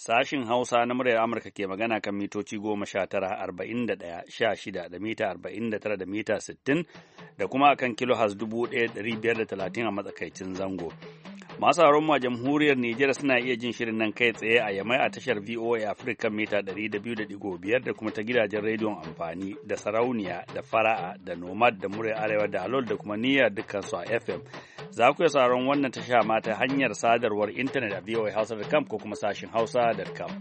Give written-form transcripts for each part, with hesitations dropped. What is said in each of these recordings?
Sashin Hausa na muryar Amurka ke magana kan mitoci 19,41,16 da mita 49 da mita 60 da kuma akan kilohaz 1,530 a matsakaicin zango. Masu mu a jamhuriyar Nijar suna iya jin shirin nan kai tsaye a Yamai a tashar VOA Africa mita 200.5 da kuma ta gidajen rediyon amfani da sarauniya da fara'a da nomad da muryar arewa da alol da kuma niyyar dukkansu a FM. Za ku iya sauran wannan tasha ma ta hanyar sadarwar intanet a voahausa.com ko kuma sashin hausa.com.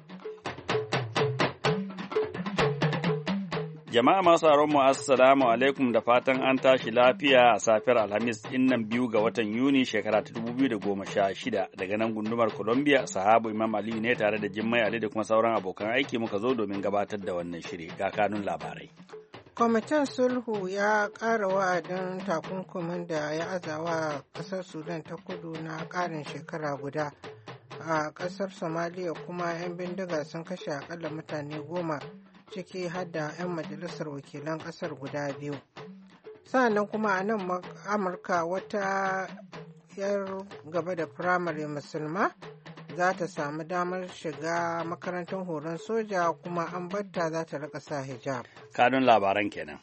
Jama'a masu mu assalamu alaikum da fatan an tashi lafiya a safiyar Alhamis nan 2 ga watan Yuni shekara ta 2016 daga nan gundumar Columbia. Sahabu Imam Aliyu ne tare da Jimmai Ali da kuma sauran abokan aiki muka zo domin gabatar da wannan shiri ga kanun labarai. Kwamitin sulhu ya ƙara wa'adin takunkumin da ya azawa ƙasar Sudan ta kudu na ƙarin shekara guda. A ƙasar Somalia kuma 'yan bindiga sun kashe akalla mutane 10 ciki har da 'yan majalisar wakilan ƙasar guda 2. Sa'annan kuma a nan Amurka wata 'yar gaba da firamare musulma za ta samu damar shiga makarantar horon soja kuma an batta za ta rika sa hijab. Kanun labaran kenan.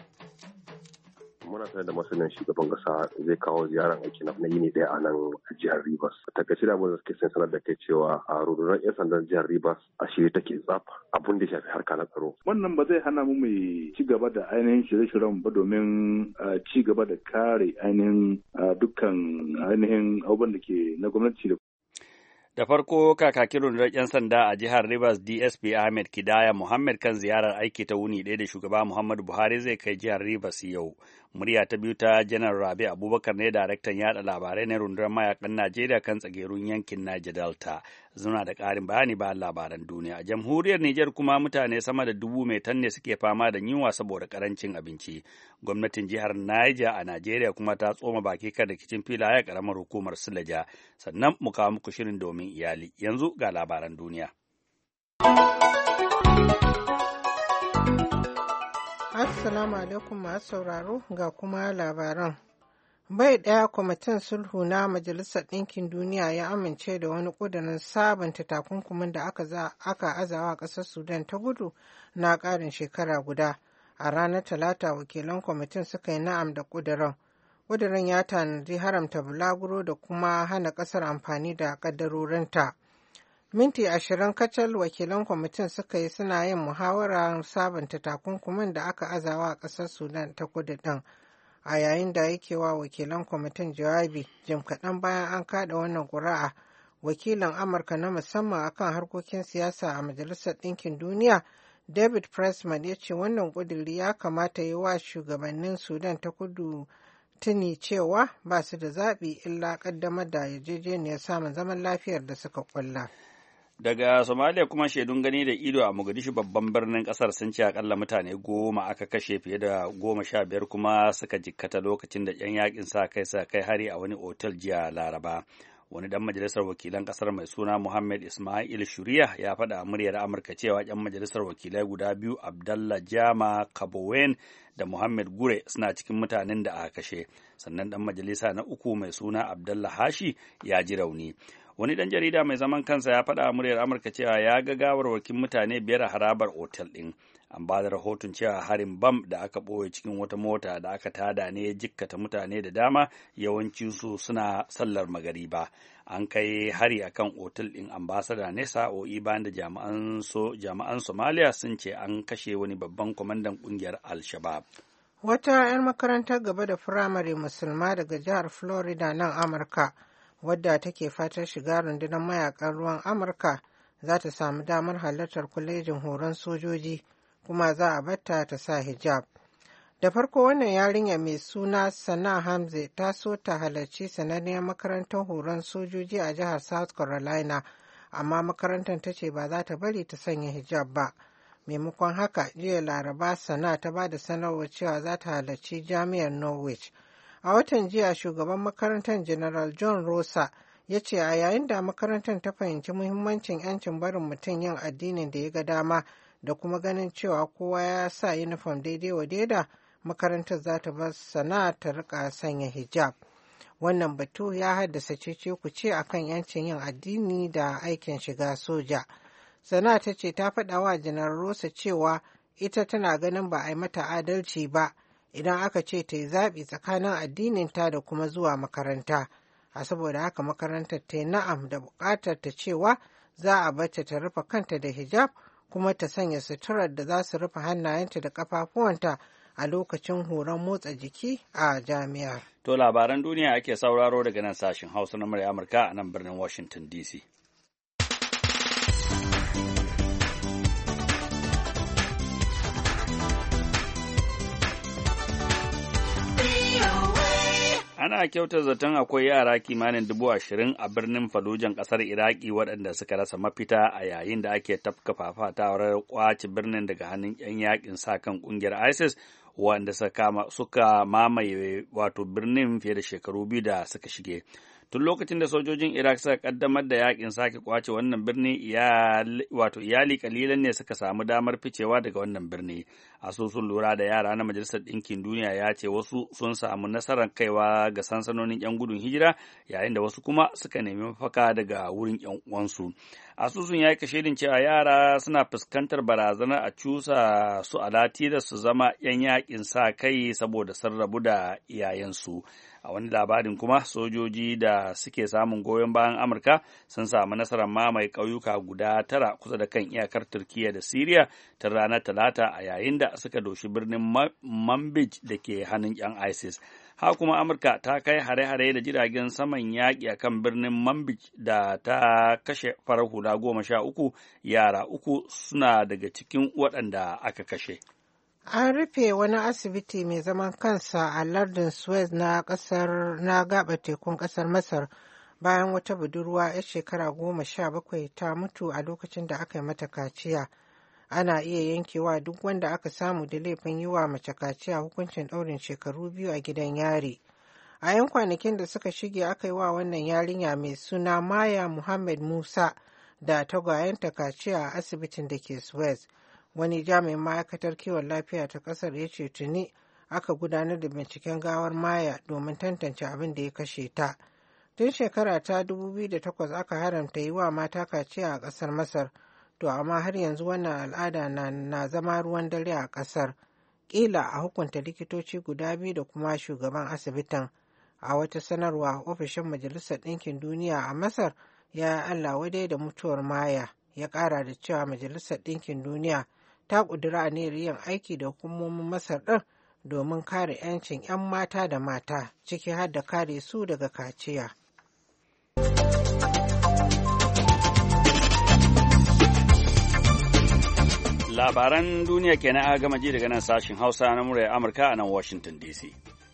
Muna sanar da masanin shugaban kasa zai kawo ziyarar aiki na yini daya a nan jihar Rivers. Takaice da mun suke sanar da kai cewa a rundunar 'yan sandan jihar Rivers a shirye take tsaf abun da ya shafi harka na tsaro. Wannan ba zai hana mu mai ci gaba da ainihin shirye-shiryen ba domin ci gaba da kare ainihin dukkan ainihin abubuwan da ke na gwamnati da farko kakakin rundunar 'yan sanda a jihar Rivers DSP Ahmed Kidaya Muhammad kan ziyarar aiki ta wuni ɗaya da shugaba Muhammadu Buhari zai kai jihar Rivers yau. Murya ta biyu ta Janar Rabi Abubakar ne daraktan yada labarai na rundunar mayakan Najeriya kan tsagerun yankin Niger Delta. Zuna da ƙarin bayani bayan labaran duniya. A jamhuriyar Nijar kuma mutane sama da 1,000 ne suke fama da yunwa saboda karancin abinci. Gwamnatin jihar Niger a Najeriya kuma ta tsoma baki kan rikicin filaye karamar hukumar Sulaja. Sannan mu kawo muku shirin domin iyali. Yanzu ga labaran duniya. Assalamu alaikum masu sauraro ga kuma labaran. Bai ɗaya kwamitin sulhu na Majalisar Ɗinkin Duniya ya amince da wani ƙudurin sabunta takunkumin da aka azawa ƙasar Sudan ta gudu na ƙarin shekara guda. A ranar Talata wakilan kwamitin suka yi na'am da ƙudurin. Ƙudurin ya tanadi haramta bulaguro da kuma hana ƙasar amfani da ƙaddarorinta. Minti 20 kacal wakilan kwamitin suka yi suna yin muhawara sabunta takunkumin da aka azawa a ƙasar Sudan ta kudu ɗin. A yayin da yake wa wakilan kwamitin jawabi jim kaɗan bayan an kaɗa wannan ƙuri'a, wakilin Amurka na musamman akan harkokin siyasa a Majalisar Ɗinkin Duniya David Pressman ya ce wannan ƙuduri ya kamata yi wa shugabannin Sudan ta kudu tuni cewa ba su da zaɓi illa ƙaddamar da yarjejeniyar samun zaman lafiyar da suka ƙulla. Daga Somalia kuma shaidun gani da ido a Mogadishu babban birnin kasar sun ce akalla mutane 10 aka kashe fiye da 15 kuma suka jikkata lokacin da 'yan yakin sa kai hari a wani otal jiya Laraba. Wani dan majalisar wakilan kasar mai suna Muhammad Ismail Shuriya ya faɗa a muryar Amurka cewa 'yan majalisar wakilai guda biyu Abdallah Jama Kabowen da Muhammad Gure suna cikin mutanen da aka kashe. Sannan dan majalisa na uku mai suna Abdallah Hashi ya ji rauni. Wani ɗan jarida mai zaman kansa ya faɗa a muryar Amurka cewa ya ga gawarwakin mutane 5 a harabar otal ɗin. An ba da rahoton cewa harin bam da aka ɓoye cikin wata mota da aka tada ne ya jikkata mutane da dama, yawancinsu suna sallar magariba. An kai hari akan otal ɗin ambasada ne sa'o'i bayan da jami'an Somalia sun ce an kashe wani babban kwamandan ƙungiyar Al-Shabaab. Wata 'yar makarantar gaba da firamare musulma daga jihar Florida nan Amurka, wadda take fatar shiga rundunar mayakan ruwan Amurka, za ta samu damar halartar kwalejin horon sojoji kuma za a batta ta sa hijab. Da farko wannan yarinya mai suna Sana Hamze ta so ta halarci sananniyar makarantar horon sojoji a jihar South Carolina, amma makarantar ta ce ba za ta bari ta sanya hijab ba. Maimakon haka, jiya Laraba Sana ta ba da sanarwar cewa za ta halarci jami'ar Norwich. A watan jiya shugaban makarantar General John Rosa ya ce a yayin da makarantar ta fahimci muhimmancin 'yancin barin mutum yin addinin da ya ga dama da kuma ganin cewa kowa ya sa yunifom daidai wa daida, makarantar za ta bar Sana ta rika sanya hijab. Wannan batu ya haddasa cece-kuce a kan 'yancin yin addini da aikin shiga soja. Sana ta ce ta faɗa wa Janar Rosa cewa ita tana ganin ba a yi mata adalci ba idan aka ce ta yi zaɓi tsakanin addininta da kuma zuwa makaranta. A saboda haka makarantar ta yi na'am da buƙatar ta cewa za a bata ta rufe kanta da hijab kuma ta sanya suturar da za su rufe hannayenta da ƙafafuwanta a lokacin horon motsa jiki a jami'ar. To labaran duniya ake sauraro daga nan sashen Hausa na murya Amurka a nan birnin Washington DC. Ana kyautar zaton akwai yara kimanin 20,000 a birnin Fallujah ƙasar Iraki waɗanda suka rasa mafita a yayin da ake tafka fafatawar kwace birnin daga hannun 'yan yakin sa kan ƙungiyar ISIS wanda suka mamaye wato birnin fiye da shekaru 2 da suka shige. Tun lokacin da sojojin Iraq suka kaddamar da yakin sake kwace wannan birni, iyali kalilan ne suka samu damar ficewa daga wannan birni. Asusun lura da yara na Majalisar Ɗinkin Duniya ya ce wasu sun samu nasarar kaiwa ga sansanonin 'yan gudun hijira, yayin da wasu kuma suka nemi mafaka daga wurin 'yan uwansu. Asusun ya yi kashedin cewa yara suna fuskantar barazanar a cusa su a da su zama 'yan yakin sa kai saboda sun rabu da iyayensu. A wani labarin kuma sojoji da suke samun goyon bayan Amurka sun samu nasarar mamaye ƙauyuka guda 9 kusa da kan iyakar Turkiyya da Siriya ta ranar Talata a yayin da suka doshi birnin Manbij da ke hannun 'yan ISIS. Haka kuma Amurka ta kai hare-hare da jiragen saman yaƙi a kan birnin Manbij da ta kashe farar hula 13, yara 3 suna daga cikin waɗanda aka kashe. An rufe wani asibiti mai zaman kansa a lardin Suez na gaɓa tekun ƙasar Masar bayan wata budurwa 'yar shekara 17 ta mutu a lokacin da aka yi mata kaciya. Ana iya yankewa duk wanda aka samu da laifin yi wa mace kaciya hukuncin ɗaurin shekaru 2 a gidan yari. A 'yan kwanakin da suka shige aka yi wa wannan yarinya mai suna Maya Muhammad Musa da tagwayenta kaciya a asibitin da ke Suez. Wani jami'in ma'aikatar kiwon lafiya ta kasar ya ce tuni aka gudanar da binciken gawar Maya domin tantance abin da ya kashe ta. Tun shekara ta 2008 aka haramta yi wa mata kaciya a kasar Masar, to amma har yanzu wannan al'ada na zama ruwan dare a kasar. Kila a hukunta likitoci guda 2 da kuma shugaban asibitin. A wata sanarwa ofishin Majalisar Ɗinkin Duniya a Masar ya Allah wadai da mutuwar Maya, ya ƙara da cewa Majalisar Ɗinkin Duniya ta ƙudura aniyar yin aiki da hukumomin Masar ɗin domin kare 'yancin 'yan mata da mata, ciki har da kare su daga kaciya. Labaran duniya kenan aka gama ji daga nan sashen Hausa na muryar Amurka a nan Washington DC.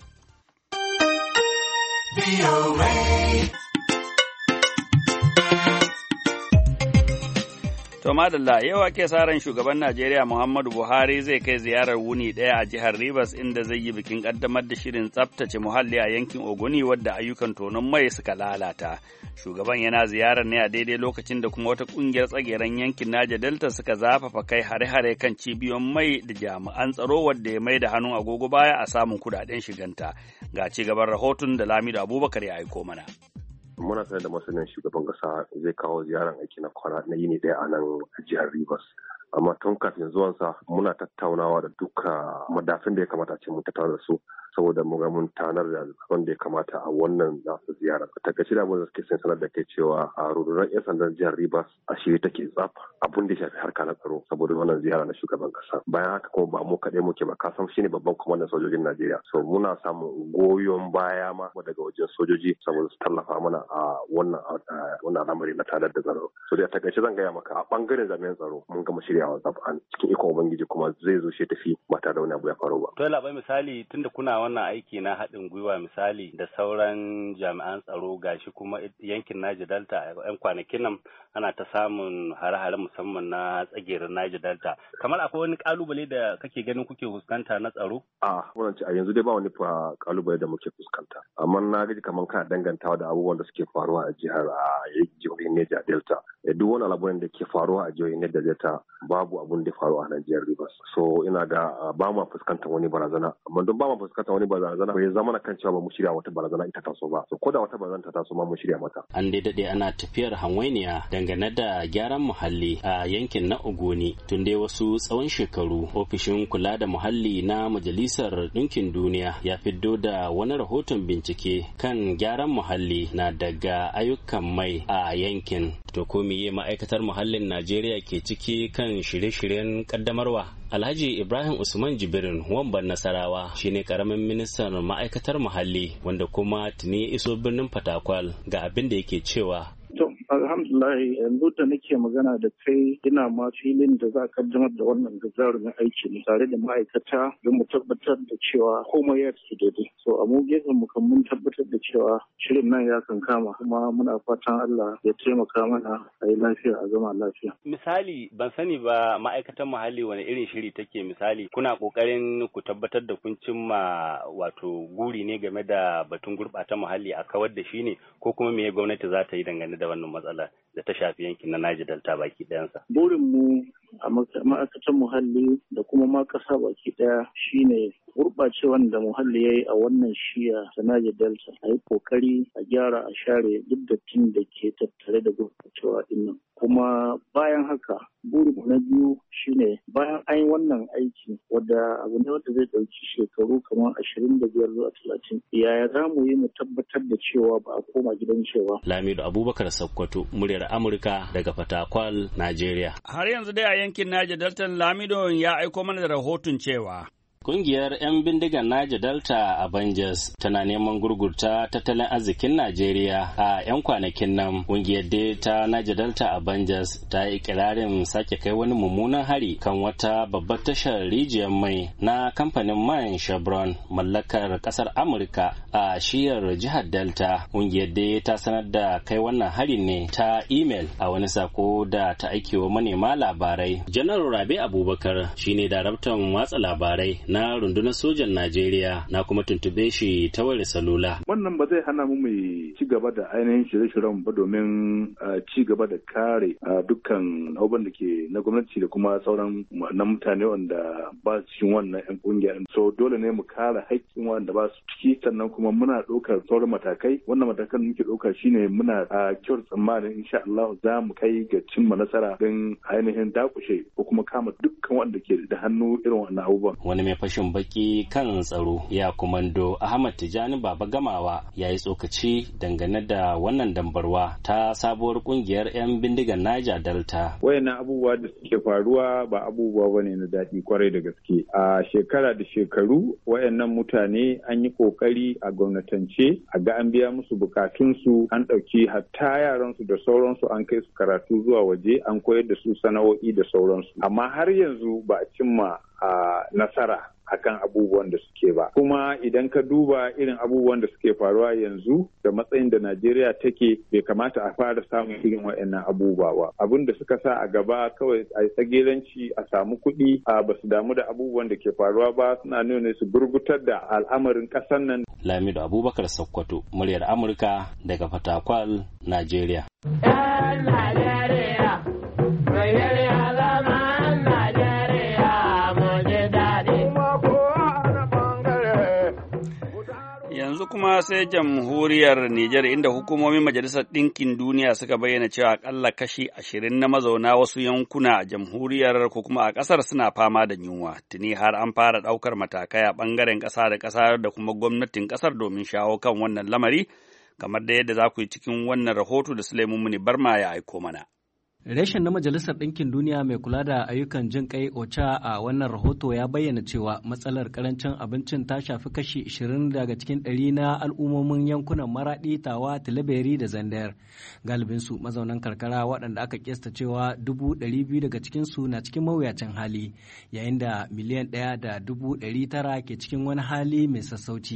To madalla, yau ake sa ran shugaban Najeriya Muhammadu Buhari zai kai ziyarar wuni ɗaya a jihar Rivers inda zai yi bikin ƙaddamar da shirin tsaftace muhalli a yankin Ogoni wadda ayyukan tonon mai suka lalata. Shugaban yana ziyarar ne a daidai lokacin da kuma wata ƙungiyar tsageren yankin Niger Delta suka zafafa kai hare-hare kan cibiyoyin mai da jami'an tsaro wadda ya mai da hannun agogo baya a samun kuɗaɗen shiganta. Ga ci gaban rahoton da Lamido Abubakar ya aiko mana. Muna sanar da masanin shugaban kasa zai kawo ziyarar aiki na kwana na yini ɗaya a nan jihar Rivers. Amma tun kafin zuwansa muna tattaunawa da duka madafin da ya kamata ce mun tattauna da su saboda mu ga mun tanar da abin da ya kamata a wannan nasu ziyara. A takaice da abin da suke sanar da kai cewa a rundunar 'yan sandan jihar Rivers a shirye take tsaf abin da ya shafi harka na tsaro saboda wannan ziyara na shugaban kasa. Bayan haka kuma ba mu kaɗai muke ba, kasan shine babban kwamandan sojojin Najeriya. So muna samun goyon baya ma daga wajen sojoji saboda su tallafa mana a wannan al'amari na tadar da tsaro. So da takaice zan gaya maka a bangaren jami'an tsaro mun gama shiryawa tsaf cikin ikon ubangiji kuma zai zo shi tafi ba tare da wani abu ya faru ba. To labai misali tunda kuna wannan aiki na haɗin gwiwa misali da sauran jami'an tsaro gashi kuma yankin Niger Delta a 'yan kwanakin nan ana ta samun hare-hare musamman na tsagerin Niger Delta. Kamar akwai wani kalubale da kake ganin kuke fuskanta na tsaro? A yanzu dai ba wani kalubale da muke fuskanta. Amma na gaji kamar kana dangantawa da abubuwan da suke faruwa a jihohin Niger Delta. Duk wani abubuwan da ke faruwa a jihohin Niger Delta babu abun da faruwa a Niger Rivers. So ina ga ba mu fuskantar wani barazana. Amma don ba mu fuskantar wani barazana bai zama na kan cewa ba mu shirya wata barazana ita taso ba. So ko da wata barazana ta taso ma mu shirya mata. An daidai ana tafiyar hanwainiya dangane da gyaran muhalli a yankin na Ogoni tun dai wasu tsawon shekaru. Ofishin kula da muhalli na Majalisar Ɗinkin Duniya ya fiddo da wani rahoton bincike kan gyaran muhalli na daga ayyukan mai a yankin. To ko miye ma'aikatar muhallin Najeriya ke ciki kan shirye-shiryen kaddamarwa? Alhaji Ibrahim Usman Jibirin Wamban Nasarawa shine karamin ministan ma'aikatar muhalli wanda kuma tuni iso birnin Fatakwal ga abin da yake cewa. Alhamdulillah yanzu da nake magana da kai ina ma filin da za a kaddamar da wannan gagarumin aiki ne tare da ma'aikata don mu tabbatar da cewa komai ya tafi daidai. So a mu gefen mu kan mun tabbatar da cewa shirin nan ya kan kama kuma muna fatan Allah ya taimaka mana a yi lafiya a zama lafiya. Misali ban sani ba ma'aikatan muhalli wani irin shiri take misali kuna kokarin ku tabbatar da kun cimma wato guri ne game da batun gurɓata muhalli a kawar da shi ne ko kuma me gwamnati za ta yi dangane da wannan matsala da ta shafi yankin na Niger Delta baki ɗayansa. Burin mu a ma'aikatan muhalli da kuma ma ƙasa baki ɗaya shine gurɓacewan da muhalli ya yi a wannan shiya ta Niger Delta a yi ƙoƙari a gyara a share duk dattin da ke tattare da gurɓacewa ɗinnan. Kuma bayan haka burin na biyu shine bayan an yi wannan aiki wadda abu ne wanda zai ɗauki shekaru kamar 25 zuwa 30 yaya za mu yi mu tabbatar da cewa ba a koma gidan cewa. Lamido Abubakar Sokoto muryar Amurka daga Fatakwal, Najeriya. Har yanzu dai a yankin Niger Delta Lamido ya aiko mana da rahoton cewa Kungiyar 'yan bindigar Niger Delta Avengers tana neman gurgurta tattalin arzikin Najeriya a 'yan kwanakin nan. Kungiyar dai ta Niger Delta Avengers ta yi ikirarin sake kai wani mummunan hari kan wata babbar tashar rijiyar mai na kamfanin man Chevron mallakar kasar Amurka a shiyar jihar Delta. Kungiyar dai ta sanar da kai wannan hari ne ta email a wani sako da ta aikewa manema labarai. Janar Rabi Abubakar shine daraktan watsa labarai na rundunar sojan Najeriya na kuma tuntube shi ta wayar salula. Wannan ba zai hana mu ci gaba da ainihin shirye-shiryen ba domin ci gaba da kare dukkan abubuwan da ke na gwamnati da kuma sauran na mutane wanda ba su cikin wannan 'yan kungiya. So dole ne mu kare haƙƙin wanda ba su ciki sannan kuma muna ɗaukar sauran matakai. Wannan matakan da muke ɗauka shine muna kyau tsammanin insha Allah za mu kai ga cimma nasara don ainihin dakushe ko kuma kama dukkan wanda ke da hannu irin wannan abubuwan. Wani mai fashin baki kan tsaro ya kumando Ahmad Tijani Baba Gamawa ya yi tsokaci dangane da wannan dambarwa ta sabuwar kungiyar 'yan bindigar Niger Delta. Wayannan abubuwa da suke faruwa ba abubuwa bane na daɗi kwarai da gaske. A shekara da shekaru wayannan mutane an yi kokari a gwamnatance a ga an biya musu bukatunsu, an ɗauki hatta yaransu da sauransu an kai su karatu zuwa waje, an koyar da su sana'o'i da sauransu. Amma har yanzu ba a cimma nasara akan abubuwan da suke ba. Kuma idan ka duba irin abubuwan da suke faruwa yanzu da matsayin da Najeriya take bai kamata a fara samun irin waɗannan abubuwa ba. Abin da suka sa a gaba kawai a tsageranci a samu kuɗi ba su damu da abubuwan da ke faruwa ba, suna nuna su gurgutar da al'amarin ƙasar nan. Lamido Abubakar Sokoto, muryar Amurka daga Fatakwal, Najeriya. Yanzu kuma sai jamhuriyar Nijar inda hukumomin Majalisar Ɗinkin Duniya suka bayyana cewa akalla kashi 20 na mazauna wasu yankuna a jamhuriyar ko kuma a ƙasar suna fama da yunwa. Tuni har an fara ɗaukar matakai a ɓangaren ƙasa da ƙasa da kuma gwamnatin ƙasar domin shawo kan wannan lamari, kamar da yadda za ku yi cikin wannan rahoto da Sulaiman Muni Barma ya aiko mana. Reshen na Majalisar Ɗinkin Duniya mai kula da ayyukan jin kai OCHA a wannan rahoto ya bayyana cewa matsalar karancin abincin ta shafi kashi 20 daga cikin 100 na al'ummomin yankunan Maraɗi, Tawa, Tilaberi da Zandar. Galibinsu mazaunan karkara waɗanda aka kesta cewa 200,000 daga cikinsu na cikin mawuyacin hali, yayin da miliyan 1.9 ke cikin wani hali mai sassauci.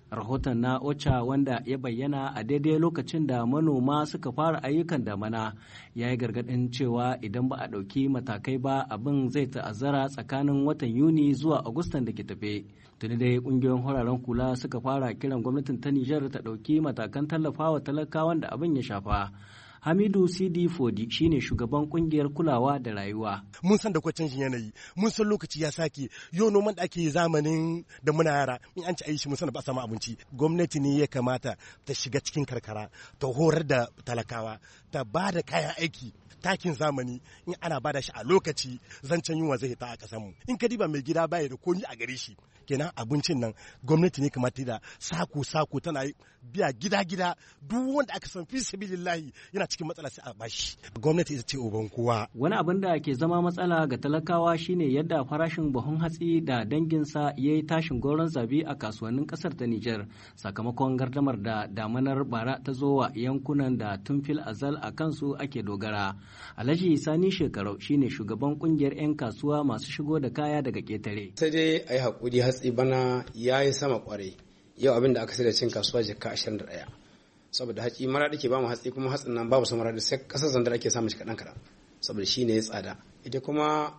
Rahoton na OCHA wanda ya bayyana a daidai lokacin da manoma suka fara ayyukan damana ya yi gargaɗin cewa idan ba a ɗauki matakai ba abin zai ta'azzara tsakanin watan Yuni zuwa Agustan da ke tafe. Tuni dai ƙungiyoyin hararen kula suka fara kiran gwamnatin ta Nijar ta ɗauki matakan tallafawa talakawan da abin ya shafa. Hamidu Sidi Fodi shine shugaban kungiyar kulawa da rayuwa. Mun san da kwa canjin yanayi, mun san lokaci ya sake, yau noman da ake zamanin da muna yara, in an ci a yi shi mun san ba a samu abinci. Gwamnati ne ya kamata ta shiga cikin karkara, ta horar da talakawa, ta ba da kayan aiki. Takin zamani in ana bada shi a lokaci zancen yunwa zai ta a kasanmu. In ka diba mai gida baya da komi a gare shi, kenan abincin nan gwamnati ne kamata da sako tana biya gida duk wanda aka san fi sabilillahi yana cikin matsala sai a bashi. Gwamnati ita ce uban kowa. Wani abin da ke zama matsala ga talakawa shine yadda farashin buhun hatsi da danginsa ya yi tashin goron zabi a kasuwannin kasar ta Nijar sakamakon gardamar da damanar bara ta zo wa yankunan da tun fil azal a kansu ake dogara. Alhaji Sani Shekarau shine shugaban kungiyar 'yan kasuwa masu shigo da kaya daga ketare. Sai dai a yi haƙuri hatsi bana ya yi sama kwarai. Yau abin da aka sai da cin kasuwa jika 21. Saboda hatsi mara ke ba mu hatsi kuma hatsin nan babu samara da sai kasar Zandar ake samun shi kaɗan. Saboda shi ne ya tsada. Ita kuma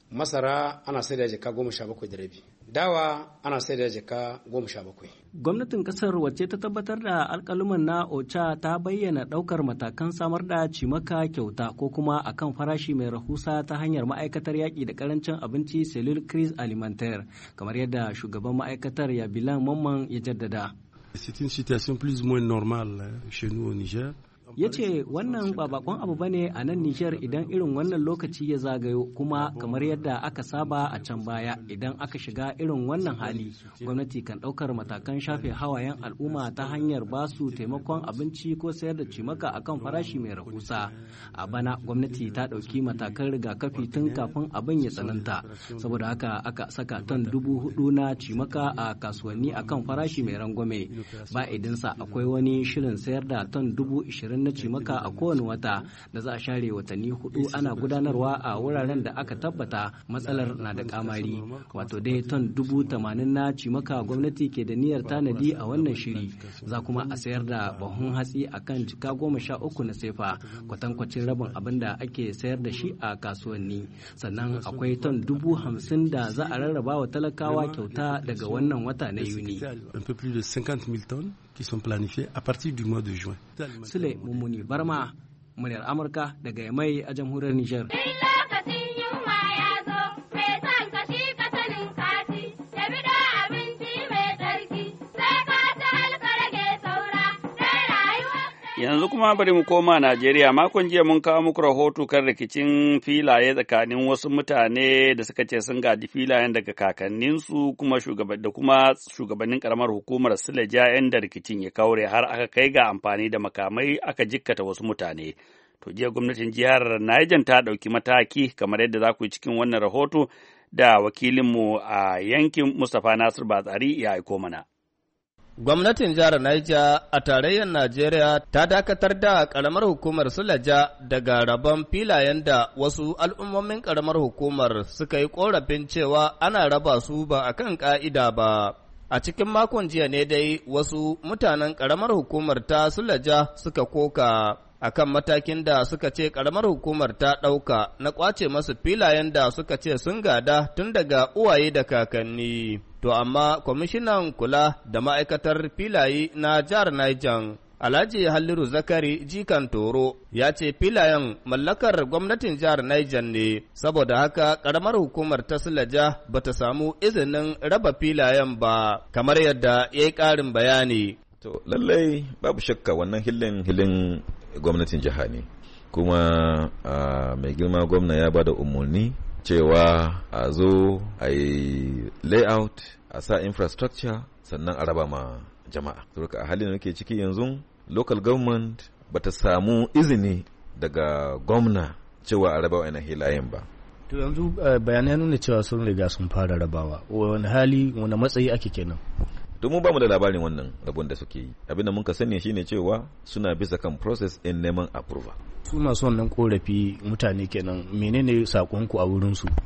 masara ana sai da jika 17.5. Dawa ana sai da jika 17. Gwamnatin kasar wacce ta tabbatar da alkaluman na OCHA ta bayyana ɗaukar matakan samar da cimaka kyauta ko kuma akan farashi mai rahusa ta hanyar ma'aikatar yaƙi da karancin abinci Cellule Crise Alimentaire kamar yadda shugaban ma'aikatar Yabilan Mamman ya jaddada. C'est une situation plus ou moins normale chez nous au Niger. Ya ce wannan ba bakon abu ba ne a nan Nijar idan irin wannan lokaci ya zagayo kuma kamar yadda aka saba a can baya idan aka shiga irin wannan hali gwamnati kan ɗaukar matakan shafe hawayen al'umma ta hanyar ba su taimakon abinci ko sayar da cimaka akan farashi mai rahusa. A bana gwamnati ta ɗauki matakan rigakafi tun kafin abin ya tsananta saboda haka aka saka ton 4,000 na cimaka a kasuwanni akan farashi mai rangwame ba idinsa akwai wani shirin sayar da ton 20,000 na cimaka a kowane wata da za a share watanni 4 ana gudanarwa a wuraren da aka tabbata matsalar na da kamari wato dai ton 80,000 na cimaka gwamnati ke da niyyar tanadi a wannan shiri za kuma a sayar da bahun hatsi akan jika 13 na sefa kwatankwacin rabin abin da ake sayar da shi a kasuwanni sannan akwai ton 50,000 da za a rarraba wa talakawa kyauta daga wannan wata na Yuni. Qui sont planifiés à partir du mois de juin. Sule Mummuni Barma, muryar Amurka daga Yamai a jamhuriyar Nijar. Yanzu kuma bari mu koma Najeriya. Makon jiya mun kawo muku rahoto kan rikicin filaye tsakanin wasu mutane da suka ce sun gadi filayen daga kakanninsu kuma shugabannin karamar hukumar Suleja da rikicin ya kaure har aka kai ga amfani da makamai aka jikkata wasu mutane. To jiya gwamnatin jihar Niger ta ɗauki mataki kamar yadda za ku yi cikin wannan rahoto da wakilinmu a yankin Mustapha Nasir Batsari ya aiko mana. Gwamnatin jihar Niger a tarayyar Najeriya ta dakatar da ƙaramar hukumar Suleja daga rabon filayen da wasu al'ummomin ƙaramar hukumar suka yi ƙorafin cewa ana raba su ba a kan ƙa'ida ba. A cikin makon jiya ne dai wasu mutanen ƙaramar hukumar ta Suleja suka koka akan matakin da suka ce ƙaramar hukumar ta ɗauka na ƙwace masu filayen da suka ce sun gada tun daga uwaye da kakanni. To amma kwamishinan kula da ma'aikatar filaye na jihar Niger, Alhaji Halliru Zakari Jikan Toro, ya ce filayen mallakar gwamnatin jihar Niger ne, saboda haka ƙaramar hukumar ta Suleja ba ta samu izinin raba filayen ba, kamar yadda ya yi ƙarin bayani. To lallai babu shakka wannan hilin gwamnatin jiha ne, kuma mai girma gwamna ya ba da umarni cewa a zo a yi layout a sa infrastructure sannan a raba ma jama'a. Saboda a halin da nake ciki yanzu local government bata samu izini daga gwamna cewa a raba wa'ina hilayen ba. To yanzu bayanai nuna cewa sun riga sun fara rabawa, wani hali wani matsayi ake kenan? Domin ba mu da labarin wannan rabon da suke yi. Abin da muka sani shine cewa suna bisa kan process in neman approval. Su masu wannan korafi mutane kenan, menene sakonku a wurin su?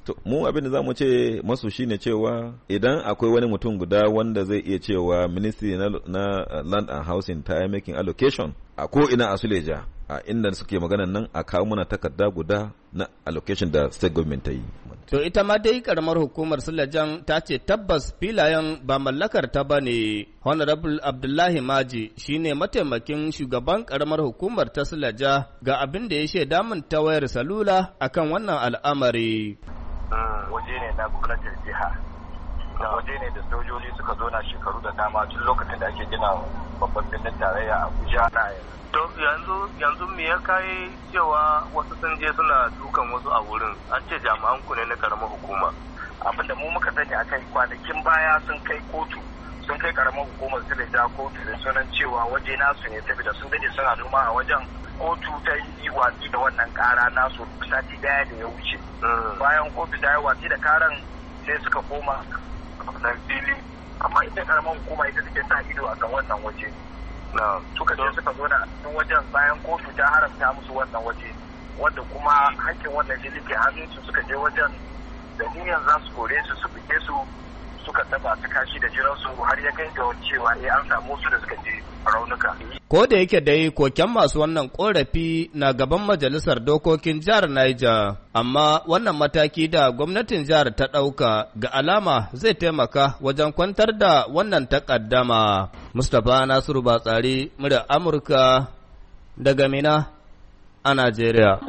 To mu abin da zamu ce masu shine cewa idan akwai wani mutum guda wanda zai iya cewa Ministry na Land and Housing ta yi making allocation a ko ina a Suleja a inda suke magana nan a kawo mana takarda guda na allocation da state government ta yi. To ita ma dai karamar hukumar Sulejan ta ce tabbas filayen ba mallakar ta bane. Honorable Abdullahi Maji shine mataimakin shugaban karamar hukumar ta Suleja ga abin da ya shaida min ta wayar salula akan wannan al'amari. Waje ne na gwamnatin jiha, waje ne da sojoji suka zo na shekaru da dama tun lokacin da ake gina babban birnin tarayya Abuja na to yanzu me ya kai cewa wasu sun je suna dukan wasu a wurin, an ce jami'an ku ne na karamar hukuma. Abinda mu muka sani akai kwanakin baya sun kai kotu, sun kai karamar hukumar Suleja kotu da sunan cewa waje nasu ne saboda sun dade suna noma a wajen. Kotu ta yi watsi da wannan kara nasu sati daya da ya wuce. Bayan kotu ta yi watsi da karan sai suka koma na fili, amma ita karamar hukuma ita take sa ido akan wannan waje. Suka je suka zo na wajen bayan kotu ta haramta musu wannan waje, wanda kuma hakkin wannan fili ke hannunsu suka je wajen da niyan za su kore su su fike su, suka taba su kashi da jiransu har ya kai ga cewa an samu su da suka je raunuka. Ko da yake dai koken masu wannan korafi na gaban majalisar dokokin jihar Niger, amma wannan mataki da gwamnatin jihar ta ɗauka ga alama zai taimaka wajen kwantar da wannan takaddama. Mustapha Nasiru Batsari, murya Amurka daga Mina a Najeriya.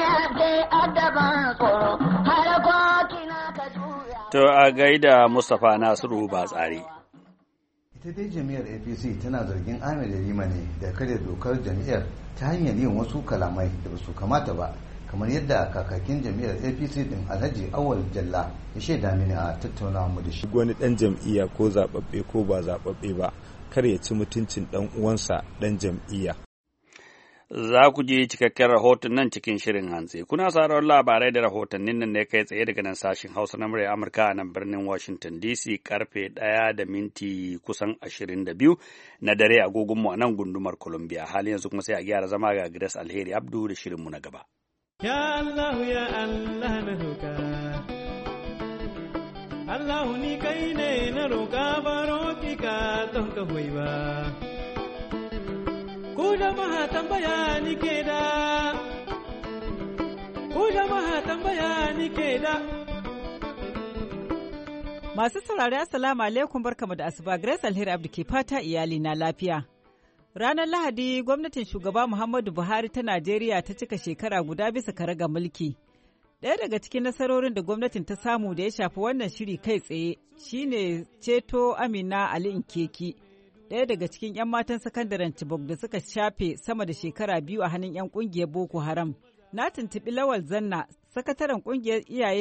To a gaida Mustapha Nasiru Batsari. Ita dai jam'iyyar APC tana zargin Ahmed Yarima ne da karya dokar jam'iyyar ta hanyar yin wasu kalamai da ba su kamata ba, kamar yadda kakakin jam'iyyar APC din Alhaji Awal Jalla ya shaida mini a tattaunawa mu da shi. Wani dan jam'iyya ko zababbe ko ba zababbe ba kar ya ci mutuncin dan uwansa dan jam'iyya. Za ku ji cikakken rahoton nan cikin shirin hantsi. Kuna sauraron labarai da rahotannin nan ne kai tsaye daga nan sashen Hausa na murya Amurka a nan birnin Washington DC karfe 1:22 na dare agogonmu a nan gundumar Columbia. Halin yanzu kuma sai a gyara zama ga Grace Alheri Abdu da shirinmu na gaba. Ya Allah na roka. Allah ni kai ne na roka baro ki ka don ka hoyi ba. Ku jama'a tambaya ni ke da, Masu saurari Assalamu alaikum barkamu da asuba, Grace Alheri Abdu ke fata iyali na lafiya. Ranar Lahadi gwamnatin shugaba Muhammadu Buhari ta Najeriya ta cika shekara guda bisa karagar mulki. Ɗaya daga cikin nasarorin da gwamnatin ta samu da ya shafi wannan shiri kai tsaye shine ceto Amina Ali Nkeki. Ɗaya daga cikin 'yan matan sakandaren Chibok da suka shafe sama da shekara 2 a hannun 'yan ƙungiyar Boko Haram. Na tuntuɓi Lawal Zanna, sakataren ƙungiyar iyaye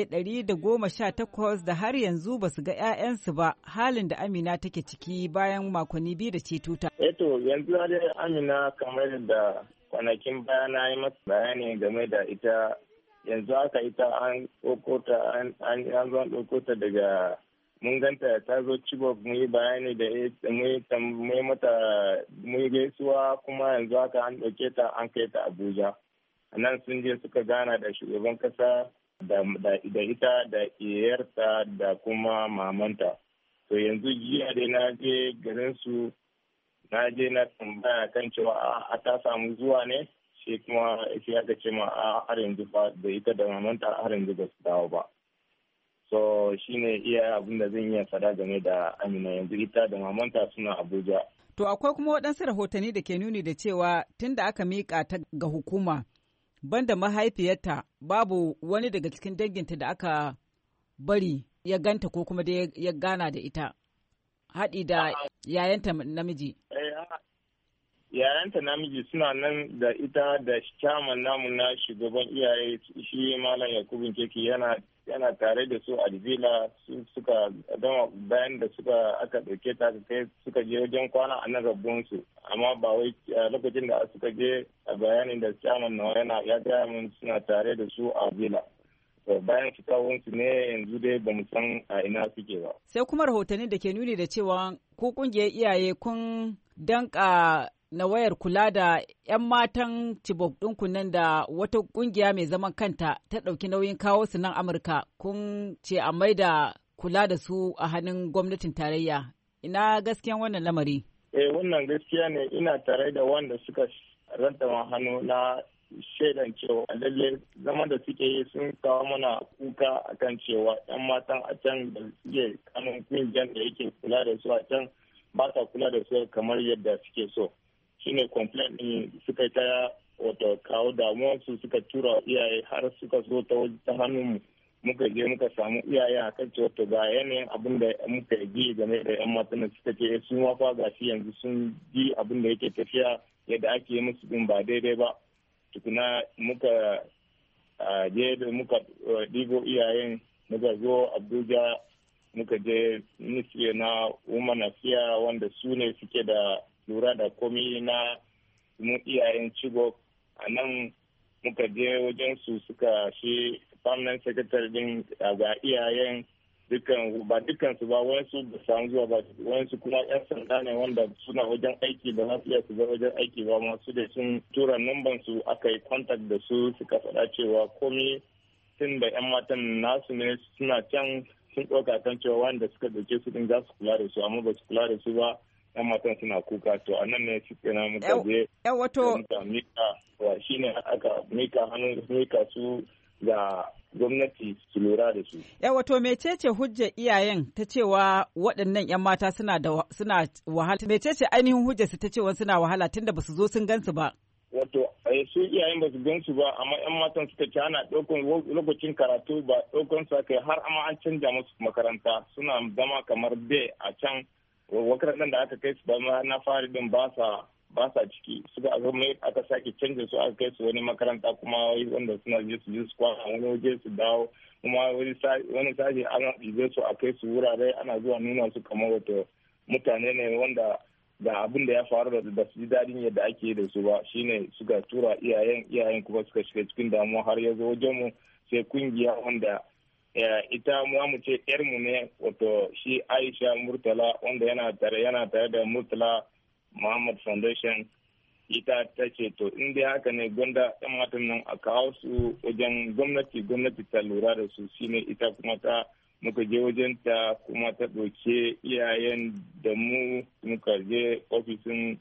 118 da har yanzu ba su ga 'ya'yansu ba, halin da Amina take ciki bayan makonni 2 da ceto ta. Eto yanzu dai Amina kamar da kwanakin baya na yi masa bayani game da ita, yanzu haka ita an ɗauko ta daga mun ganta ta zo Chibok, mu yi bayani da mu yi mata mu yi gaisuwa, kuma yanzu haka an ɗauke ta an kai ta Abuja. A nan sun je suka gana da shugaban kasa da ita da iyarta da kuma mamanta. To yanzu jiya dai na je garin su, na je na tambaya kan cewa a ta samu zuwa ne, shi kuma shi aka ce ma har yanzu ba da ita da mamanta har yanzu ba su dawo ba. So shi ne iya abin da zan iya fada game da Amina, yanzu ita da mamanta suna Abuja. To akwai kuma waɗansu rahotanni da ke nuni da cewa tun da aka miƙa ta ga hukuma, banda mahaifiyarta babu wani daga cikin danginta da aka bari ya ganta ko kuma da ya gana da ita, haɗi da yayanta namiji. Yayanta namiji suna nan da ita da chairman namu na shugaban iyaye shi Malam Yakubu Nkeki yana tare da su a Divila, suka gama bayan da aka ɗauke ta kai suka je wajen kwana a nan rabonsu, amma ba wai lokacin da suka je a bayanin da chairman na ya gaya min suna tare da su a Divila. Bayan fitawansu ne yanzu dai ba mu san a ina suke ba. Sai kuma rahotanni da ke nuni da cewa ko kungiyar iyaye kun danka na wayar kula da 'yan matan Chibok ɗinku nan da wata ƙungiya mai zaman kanta ta ɗauki nauyin kawo su nan Amurka, kun ce a maida kula da su a hannun gwamnatin tarayya. Ina gaskiyan wannan lamari? Wannan gaskiya ne, ina tare da wanda suka rantama hannu na shaidan cewa lalle zama da suke yi sun kawo mana kuka akan cewa 'yan matan a can da suke kanun kungiyar da yake kula da su a can ba ta kula da su kamar yadda suke so. Shine complaint din suka ta wato kawo damuwarsu suka tura iyaye har suka zo ta hannun muka je muka samu iyaye a kan cewa ga yanayin abin da muka yi game da 'yan matan da suka ce sun wafa gashi yanzu sun ji abin da yake tafiya yadda ake yi musu din ba daidai ba. Tukuna muka je da muka ɗigo iyayen muka zo Abuja muka je ministry na Women Affairs wanda su ne suke da lura da komi na mu iyayen Chibok. A nan muka je wajen su suka shi permanent secretary din ga iyayen ba dukansu ba, wayansu da samu zuwa ba, wayansu kuma 'yan sanda ne wanda suna wajen aiki da za su iya su ga wajen aiki ba, masu da sun tura numban su aka yi contact da su suka faɗa cewa komi tun da 'yan matan nasu ne suna can sun ɗauka kan cewa wanda suka ɗauke su din za su kula da su, amma ba su kula da su ba, 'yan matan suna kuka. To a nan ne suke na muka je muka mika wa shi ne aka mika hannu mika su ga gwamnati su lura da su. Wato mecece hujjar iyayen ta cewa waɗannan 'yan mata suna wahala? Mecece ainihin hujjar su ta cewa suna wahala tunda ba su zo sun gansu ba? Wato su iyayen ba su gansu ba, amma 'yan matan suka ce ana ɗaukan lokacin karatu ba ɗaukan su aka har amma an canja musu makaranta, suna zama kamar bai a can makarantar da aka kai su ba na fari din ba sa ciki, suka aka sake canza su aka kai su wani makaranta kuma wanda suna je su kwana wani waje su dawo, kuma wani sashi ana ɗibe su a kai su wurare ana zuwa nuna su kamar wato mutane ne wanda da abin da ya faru da su ji daɗin yadda ake da su ba. Shine suka tura iyayen kuma suka shiga cikin damuwa har ya zo wajen mu sai kungiya wanda ita mu ce yarmu ne wato shi Aisha Murtala wanda yana tare da Murtala Muhammad Foundation, ita ta ce to in dai haka ne gwanda 'yan matan nan a kawo su wajen gwamnati ta lura da su. Shine ita kuma muka je wajen ta kuma ta ɗauke iyayen da muka je ofisin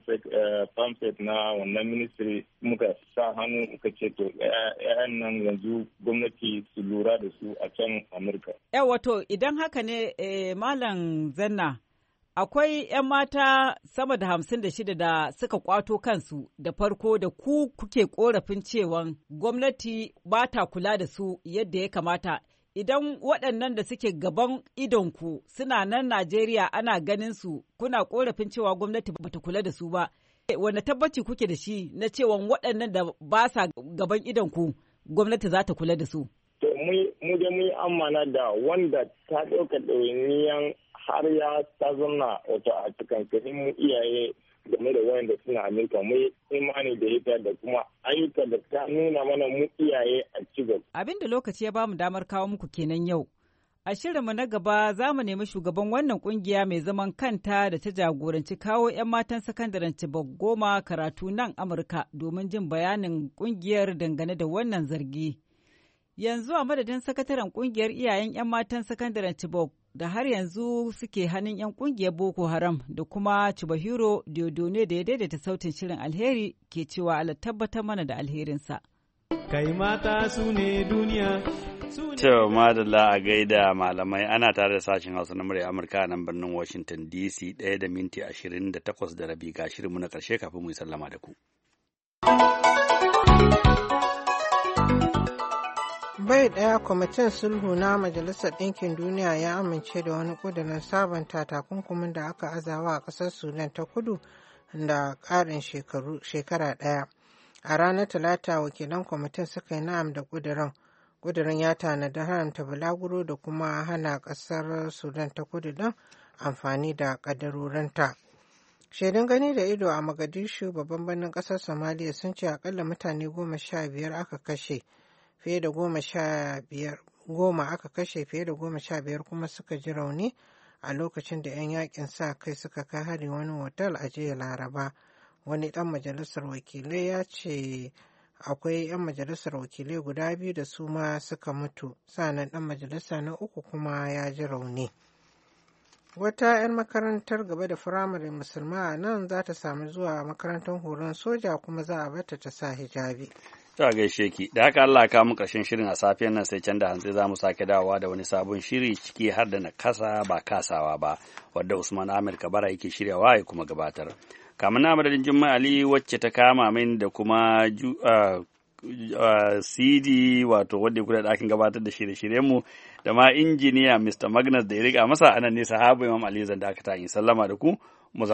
farmset na wannan ministry muka sa hannu muka ce to 'ya'yan nan yanzu gwamnati su lura da su a can Amurka. Wato idan haka ne Malam Zanna, akwai 'yan mata sama da 56 da suka kwato kansu da farko da kuke korafin cewa gwamnati ba ta kula da su yadda ya kamata. Idan waɗannan da suke gaban idonku suna nan Najeriya ana ganin su, kuna korafin cewa gwamnati ba ta kula da su ba, wanda tabbaci kuke da shi na cewa waɗannan da ba sa gaban idonku gwamnati za ta kula da su? To mu da mu amana da wanda ta ɗauka ɗawainiyan har ya ta zama wato a cikin mu iyaye game da wayanda suna Amerika, mu imani da ita da kuma ayyuka da ta nuna mana mu iyaye a cigaba. Abin da lokaci ya bamu damar kawo muku kenan yau. A shirinmu na gaba za mu nemi shugaban wannan kungiya mai zaman kanta da ta jagoranci kawo 'yan matan sakandaren Chibok 10 karatu nan Amurka domin jin bayanin kungiyar dangane da wannan zargi. Yanzu a madadin sakataren kungiyar iyayen 'yan matan sakandaren Chibok da har yanzu suke hannun 'yan kungiyar Boko Haram da kuma Chubahiro Diodone da ya daidaita sautin shirin alheri ke cewa Allah tabbatar mana da alherinsa. Kai mata su ne duniya. To, madalla a gaida malamai ana tare da sashen Hausa na murya Amurka a nan birnin Washington DC 1:28 da rabi ga shirinmu na ƙarshe kafin mu yi sallama da ku. Bai ɗaya kwamitin sulhu na Majalisar Ɗinkin Duniya ya amince da wani ƙudurin sabanta takunkumin da aka azawa a ƙasar Sudan ta kudu da ƙarin shekara ɗaya. A ranar Talata wakilan kwamitin suka yi na'am da ƙudurin. Ƙudurin ya tanadi haramta bulaguro da kuma hana ƙasar Sudan ta kudu don amfani da ƙaddarorinta. Shaidun gani da ido a Mogadishu babban birnin ƙasar Somalia sun ce akalla mutane 15 aka kashe. Fiye da 15 aka kashe, fiye da 15 kuma suka ji rauni a lokacin da 'yan yakin sa kai suka kai hari wani otal a jiya Laraba. wani ɗan majalisar wakilai ya ce akwai 'yan majalisar wakilai guda biyu da su ma suka mutu, sannan ɗan majalisa na uku kuma ya ji rauni. Wata 'yan makarantar gaba da firamare musulma a nan za ta samu zuwa makarantar horon soja kuma za a bata ta sa hijabi. Ta gaishe ki, da haka Allah ka mu ƙarshen shirin a safiyar nan sai can da hantsi za mu sake dawowa da wani sabon shiri ciki har da na kasa ba kasawa ba, wadda Usman Ahmed Kabara yake shiryawa ya kuma gabatar. Kamun na madadin Jummai Ali wacce ta kama min da kuma CD wato wadda ya kula da ɗakin gabatar da shirye-shiryenmu da ma injiniya Mr. Magnus da ya riga masa anan ne sahabu Imam Ali zan dakata in sallama da ku